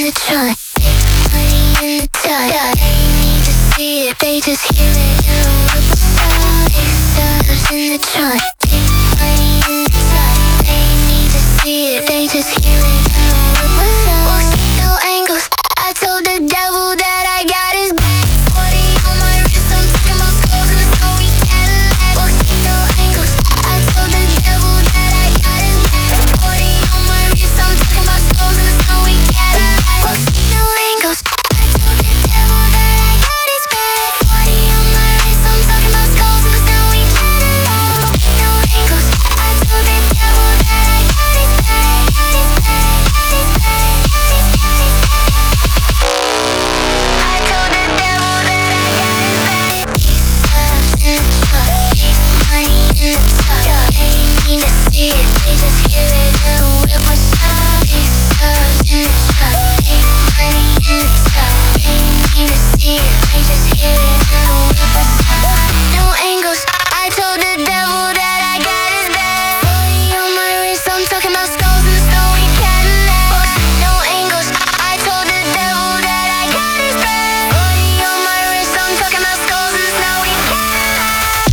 in the trunk. Money in the dark. They need to see it, they just hear it. Big stars in the trunk. Money in the dark. They need to see it, they just hear it. No angles. I told the devil that I got his back. 40 on my wrist, I'm talking about skulls in the snowy Cadillac. No angles. I told the devil that I got his back. 40 on my wrist, I'm talking about skulls in the snowy Cadillac. No angles. I told the devil that I got his back. 40 on my wrist, I'm talking about skulls in the snowy Cadillac. No angles. I told the devil that I got his back. Got his back. Got his back. I told the devil that I got his back. Money in the truck. They need to see it, they just hear it. Whip my shot. In the truck. Money in the truck. They need to see it, they just hear it. Whip my shot. No angles. I told the devil that I got his back. 40 on my wrist, I'm talking about skulls in the snowy Cadillac. No angles. I told the devil that I got his back. 40 on my wrist, I'm talking about skulls in the snowy Cadillac.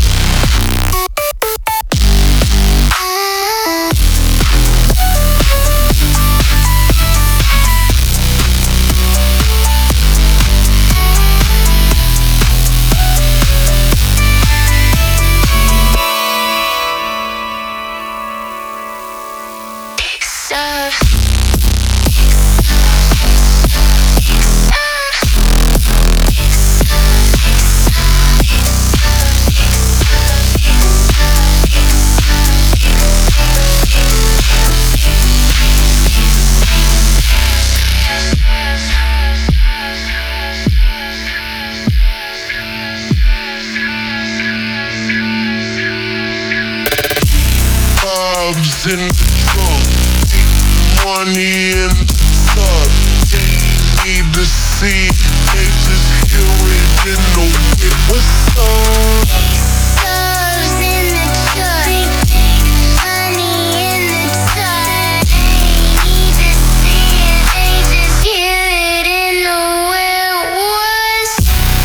Bob's in the trunk, money in the truck. They need to see it, they just hear it in the whip. What's up? Stars in the truck. Money in the truck. They need to see it, they just hear it in the whip. What's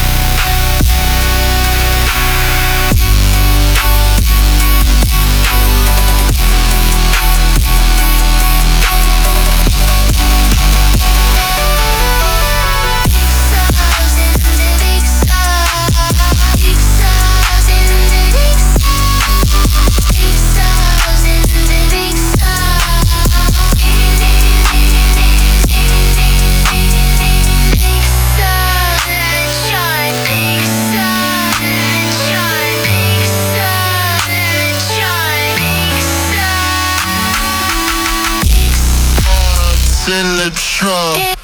stars in the big stars. Big stars in the big stars. Big stars in the big stars. Big stars in the trunk. Big stars in the trunk. Big stars in the trunk. Big stars. Bob's in the trunk.